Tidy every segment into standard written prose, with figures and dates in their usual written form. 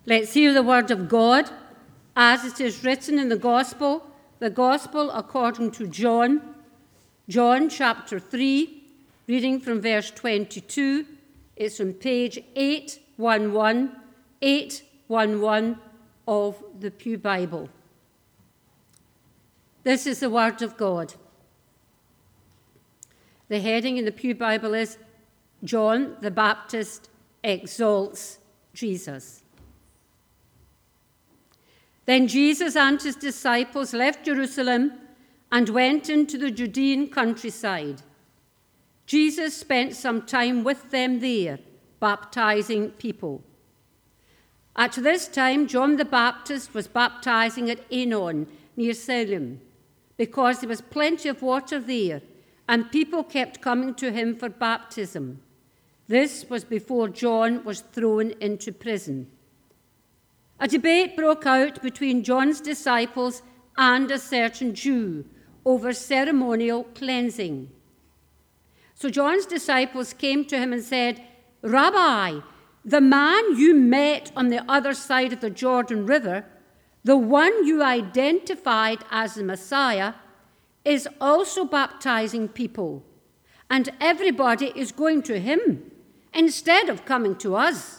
Let's hear the word of God as it is written in the Gospel according to John. John chapter 3, reading from verse 22. It's on page 811 of the Pew Bible. This is the word of God. The heading in the Pew Bible is John the Baptist exalts Jesus. Then Jesus and his disciples left Jerusalem and went into the Judean countryside. Jesus spent some time with them there, baptizing people. At this time, John the Baptist was baptizing at Aenon, near Salem, because there was plenty of water there, and people kept coming to him for baptism. This was before John was thrown into prison. A debate broke out between John's disciples and a certain Jew over ceremonial cleansing. So John's disciples came to him and said, "Rabbi, the man you met on the other side of the Jordan River, the one you identified as the Messiah, is also baptizing people, and everybody is going to him instead of coming to us."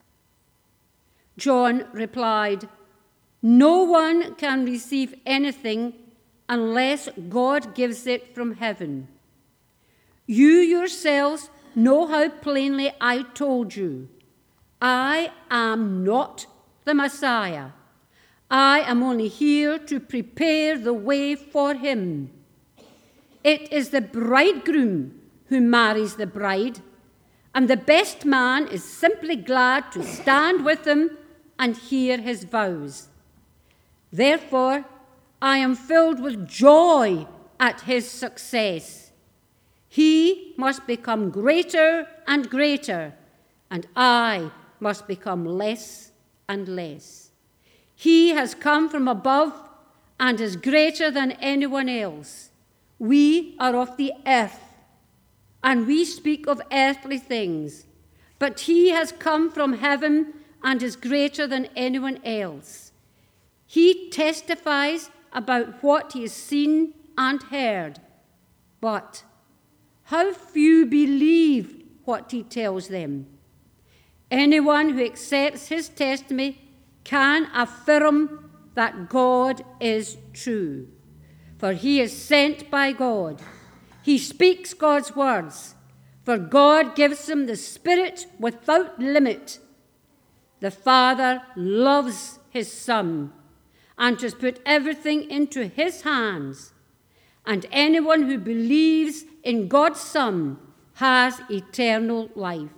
John replied, "No one can receive anything unless God gives it from heaven. You yourselves know how plainly I told you. I am not the Messiah. I am only here to prepare the way for him. It is the bridegroom who marries the bride, and the best man is simply glad to stand with him and hear his vows. Therefore, I am filled with joy at his success. He must become greater and greater, and I must become less and less. He has come from above and is greater than anyone else. We are of the earth, and we speak of earthly things, but he has come from heaven and is greater than anyone else. He testifies about what he has seen and heard, but how few believe what he tells them. Anyone who accepts his testimony can affirm that God is true, for he is sent by God. He speaks God's words, for God gives him the Spirit without limit. The Father loves his Son and has put everything into his hands, and anyone who believes in God's Son has eternal life.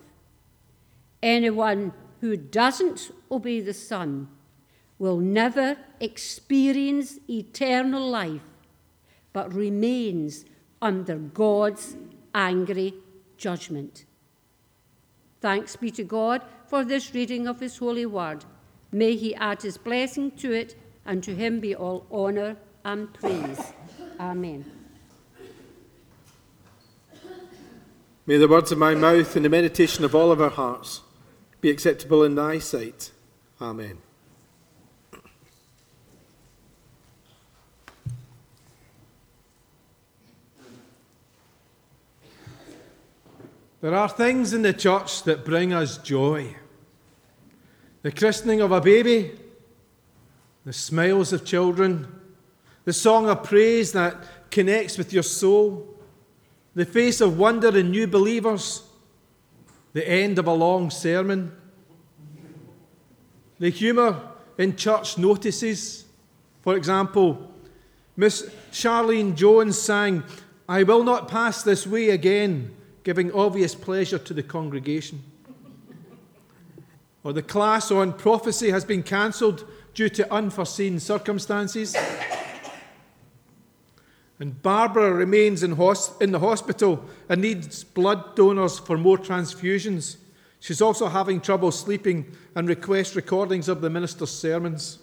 Anyone who doesn't obey the Son will never experience eternal life, but remains under God's angry judgment. Thanks be to God for this reading of his holy word. May he add his blessing to it, and to him be all honour and praise. Amen. May the words of my mouth and the meditation of all of our hearts be acceptable in thy sight. Amen. There are things in the church that bring us joy. The christening of a baby, the smiles of children, the song of praise that connects with your soul, the face of wonder in new believers, the end of a long sermon, the humour in church notices. For example, Miss Charlene Jones sang, "I will not pass this way again," giving obvious pleasure to the congregation. Or the class on prophecy has been cancelled due to unforeseen circumstances. And Barbara remains in the hospital and needs blood donors for more transfusions. She's also having trouble sleeping and requests recordings of the minister's sermons.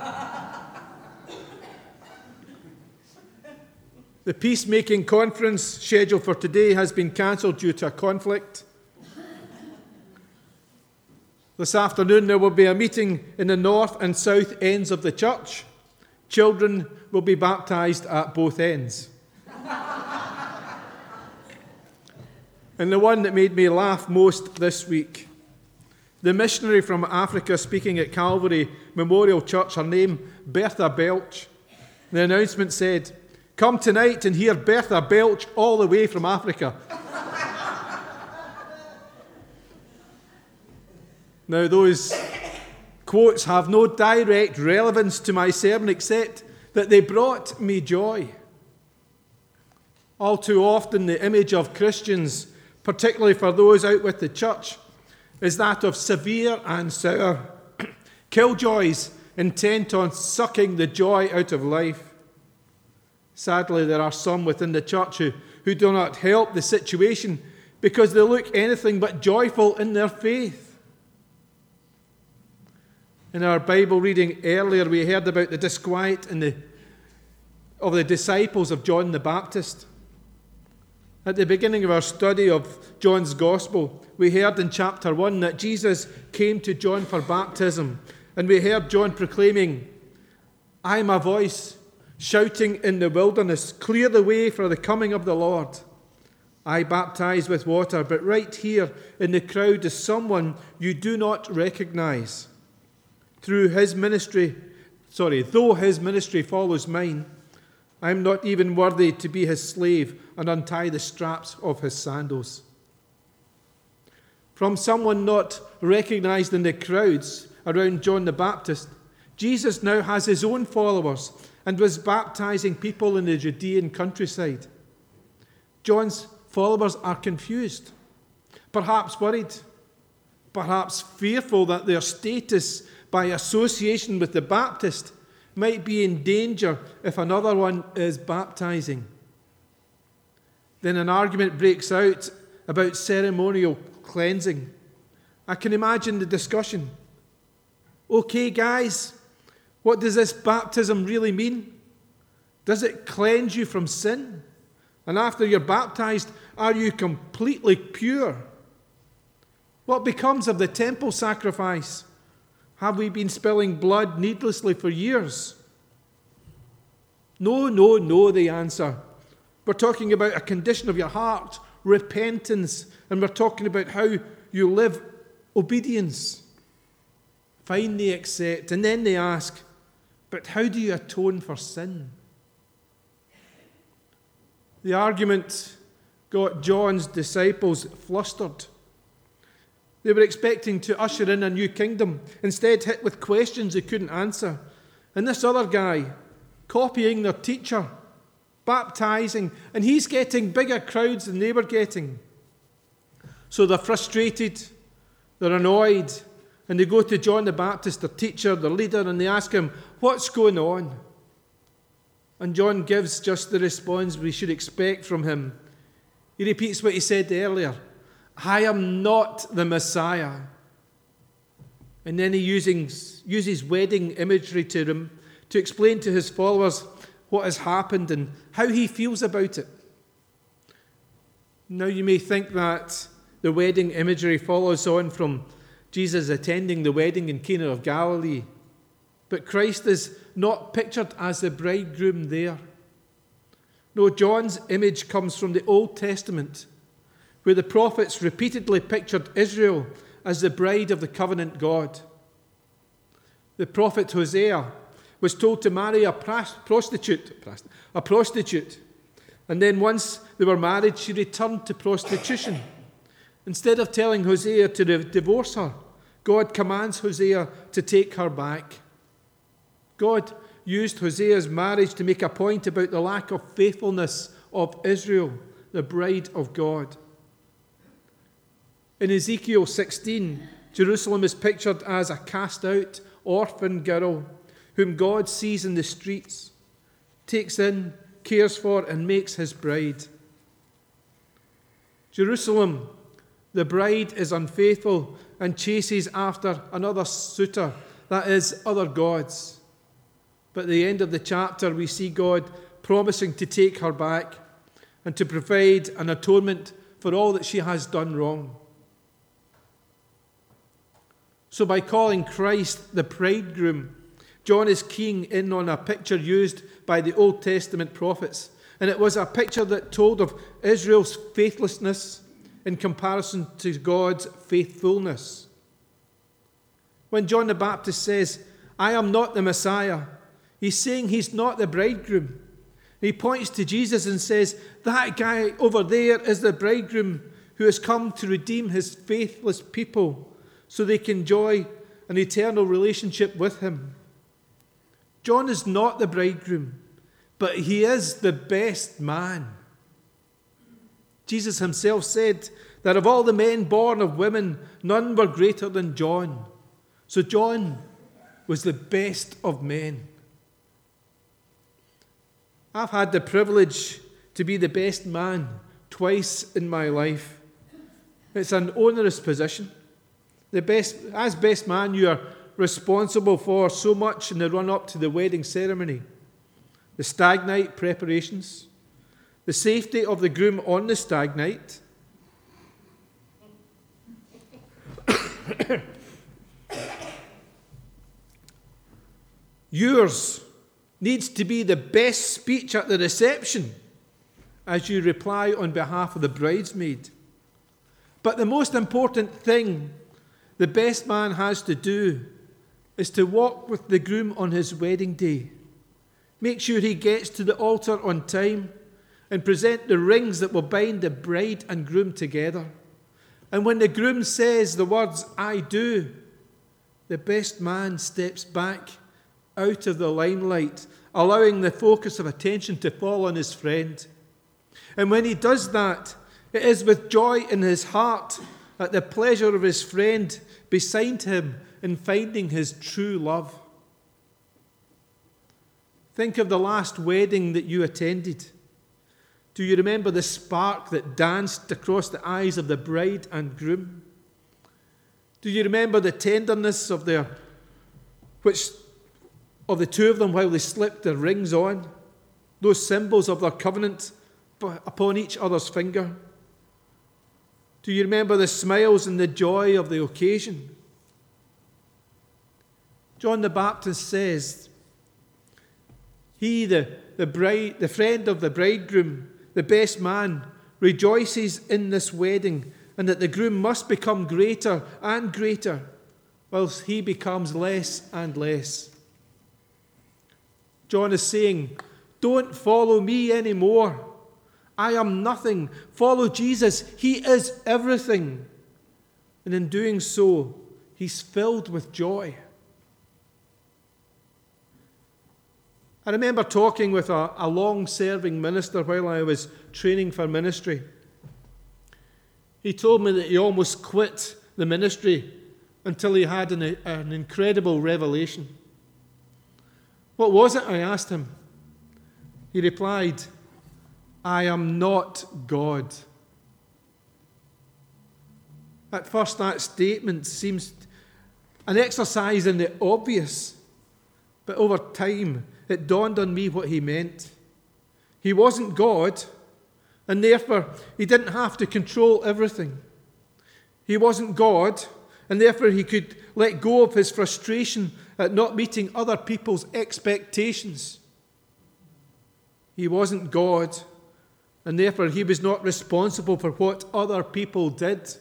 The peacemaking conference scheduled for today has been cancelled due to a conflict. This afternoon there will be a meeting in the north and south ends of the church. Children will be baptized at both ends. And the one that made me laugh most this week, the missionary from Africa speaking at Calvary Memorial Church, her name Bertha Belch. The announcement said, "Come tonight and hear Bertha Belch all the way from Africa." Now, those quotes have no direct relevance to my sermon except that they brought me joy. All too often, the image of Christians, particularly for those out with the church, is that of severe and sour killjoys intent on sucking the joy out of life. Sadly, there are some within the church who do not help the situation because they look anything but joyful in their faith. In our Bible reading earlier, we heard about the disquiet of the disciples of John the Baptist. At the beginning of our study of John's Gospel, we heard in chapter 1 that Jesus came to John for baptism, and we heard John proclaiming, "I am a voice shouting in the wilderness, clear the way for the coming of the Lord. I baptize with water, but right here in the crowd is someone you do not recognize. Though his ministry follows mine, I am not even worthy to be his slave and untie the straps of his sandals." From someone not recognized in the crowds around John the Baptist, Jesus now has his own followers and was baptizing people in the Judean countryside. John's followers are confused, perhaps worried, perhaps fearful that their status by association with the Baptist might be in danger if another one is baptizing. Then an argument breaks out about ceremonial cleansing. I can imagine the discussion. "Okay, guys, what does this baptism really mean? Does it cleanse you from sin? And after you're baptized, are you completely pure? What becomes of the temple sacrifice? Have we been spilling blood needlessly for years?" No, they answer. We're talking about a condition of your heart, repentance, and we're talking about how you live obedience. Fine, they accept. And then they ask, "But how do you atone for sin?" The argument got John's disciples flustered. They were expecting to usher in a new kingdom, instead hit with questions they couldn't answer. And this other guy, copying their teacher, baptizing, and he's getting bigger crowds than they were getting. So they're frustrated, they're annoyed, and they go to John the Baptist, their teacher, their leader, and they ask him, "What's going on?" And John gives just the response we should expect from him. He repeats what he said earlier. "I am not the Messiah." And then he uses wedding imagery to explain to his followers what has happened and how he feels about it. Now you may think that the wedding imagery follows on from Jesus attending the wedding in Cana of Galilee, but Christ is not pictured as the bridegroom there. No, John's image comes from the Old Testament, where the prophets repeatedly pictured Israel as the bride of the covenant God. The prophet Hosea was told to marry a prostitute, and then once they were married, she returned to prostitution. Instead of telling Hosea to divorce her, God commands Hosea to take her back. God used Hosea's marriage to make a point about the lack of faithfulness of Israel, the bride of God. In Ezekiel 16, Jerusalem is pictured as a cast-out orphan girl whom God sees in the streets, takes in, cares for, and makes his bride. Jerusalem, the bride, is unfaithful and chases after another suitor, that is, other gods. But at the end of the chapter, we see God promising to take her back and to provide an atonement for all that she has done wrong. So by calling Christ the bridegroom, John is keying in on a picture used by the Old Testament prophets. And it was a picture that told of Israel's faithlessness in comparison to God's faithfulness. When John the Baptist says, "I am not the Messiah," he's saying he's not the bridegroom. He points to Jesus and says, "That guy over there is the bridegroom who has come to redeem his faithless people so they can enjoy an eternal relationship with him." John is not the bridegroom, but he is the best man. Jesus himself said that of all the men born of women, none were greater than John. So John was the best of men. I've had the privilege to be the best man twice in my life. It's an onerous position. As best man, you are responsible for so much in the run-up to the wedding ceremony. The stag night preparations, the safety of the groom on the stag night, yours needs to be the best speech at the reception as you reply on behalf of the bridesmaid. But the most important thing the best man has to do is to walk with the groom on his wedding day. Make sure he gets to the altar on time and present the rings that will bind the bride and groom together. And when the groom says the words, "I do," the best man steps back out of the limelight, allowing the focus of attention to fall on his friend. And when he does that, it is with joy in his heart at the pleasure of his friend beside him in finding his true love. Think of the last wedding that you attended. Do you remember the spark that danced across the eyes of the bride and groom? Do you remember the tenderness of the two of them while they slipped their rings on, those symbols of their covenant upon each other's finger? Do you remember the smiles and the joy of the occasion? John the Baptist says, he, the friend of the bridegroom, the best man, rejoices in this wedding, and that the groom must become greater and greater, whilst he becomes less and less. John is saying, don't follow me anymore. I am nothing. Follow Jesus. He is everything. And in doing so, he's filled with joy. I remember talking with a long-serving minister while I was training for ministry. He told me that he almost quit the ministry until he had an incredible revelation. What was it? I asked him. He replied, I am not God. At first, that statement seems an exercise in the obvious, but over time, it dawned on me what he meant. He wasn't God, and therefore he didn't have to control everything. He wasn't God, and therefore he could let go of his frustration at not meeting other people's expectations. He wasn't God, and therefore he was not responsible for what other people did.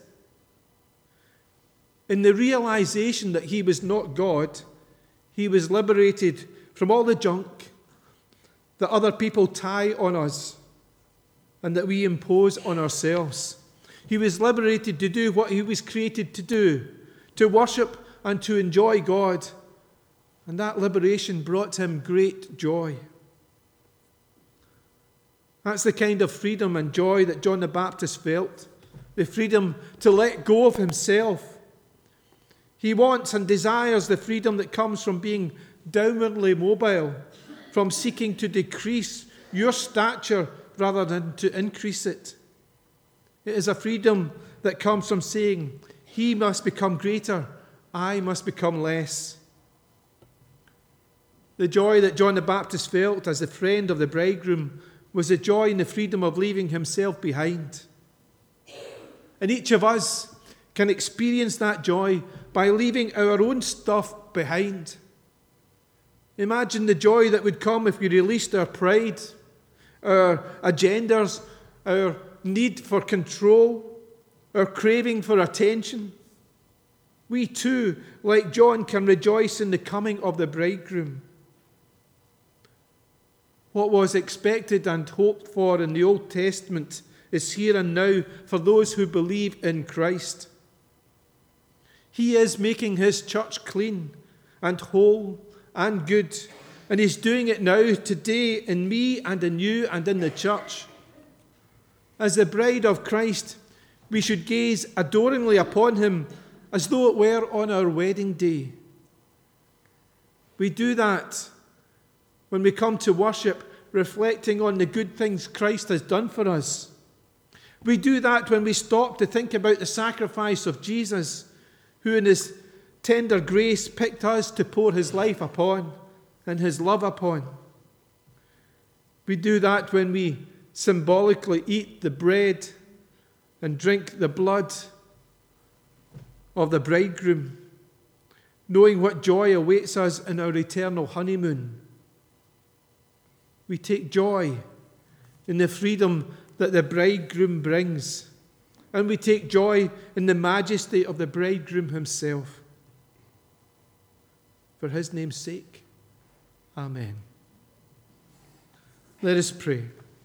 In the realization that he was not God, he was liberated from all the junk that other people tie on us and that we impose on ourselves. He was liberated to do what he was created to do, to worship and to enjoy God. And that liberation brought him great joy. That's the kind of freedom and joy that John the Baptist felt, the freedom to let go of himself. He wants and desires the freedom that comes from being downwardly mobile, from seeking to decrease your stature rather than to increase it. It is a freedom that comes from saying, he must become greater, I must become less. The joy that John the Baptist felt as the friend of the bridegroom was the joy in the freedom of leaving himself behind. And each of us can experience that joy by leaving our own stuff behind. Imagine the joy that would come if we released our pride, our agendas, our need for control, our craving for attention. We too, like John, can rejoice in the coming of the bridegroom. What was expected and hoped for in the Old Testament is here and now for those who believe in Christ. He is making his church clean and whole and good, and he's doing it now today in me and in you and in the church. As the bride of Christ, we should gaze adoringly upon him as though it were on our wedding day. We do that when we come to worship, reflecting on the good things Christ has done for us. We do that when we stop to think about the sacrifice of Jesus, who in his tender grace picked us to pour his life upon and his love upon. We do that when we symbolically eat the bread and drink the blood of the bridegroom, knowing what joy awaits us in our eternal honeymoon. We take joy in the freedom that the bridegroom brings, and we take joy in the majesty of the bridegroom himself. For his name's sake, amen. Let us pray.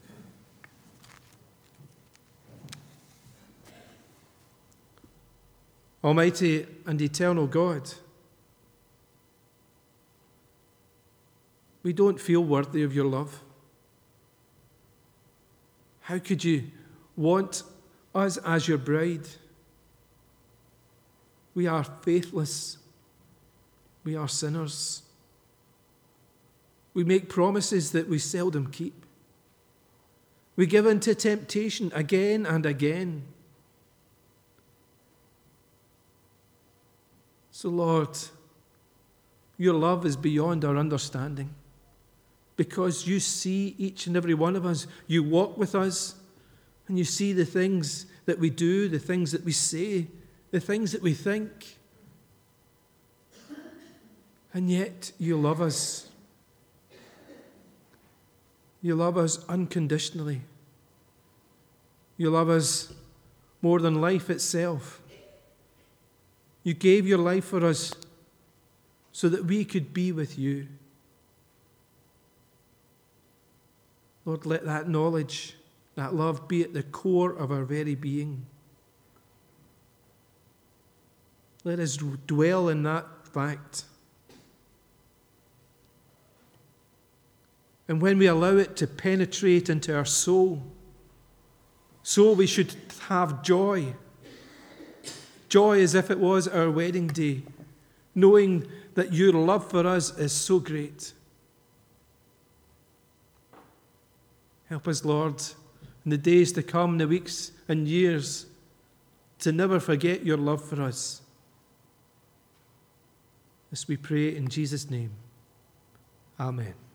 Almighty and eternal God, we don't feel worthy of your love. How could you want us as your bride? We are faithless. We are sinners. We make promises that we seldom keep. We give in to temptation again and again. So, Lord, your love is beyond our understanding, because you see each and every one of us. You walk with us, and you see the things that we do, the things that we say, the things that we think. And yet you love us. You love us unconditionally. You love us more than life itself. You gave your life for us so that we could be with you. Lord, let that knowledge, that love be at the core of our very being. Let us dwell in that fact. And when we allow it to penetrate into our soul, we should have joy. Joy as if it was our wedding day, knowing that your love for us is so great. Help us, Lord, in the days to come, the weeks and years, to never forget your love for us. This we pray in Jesus' name. Amen.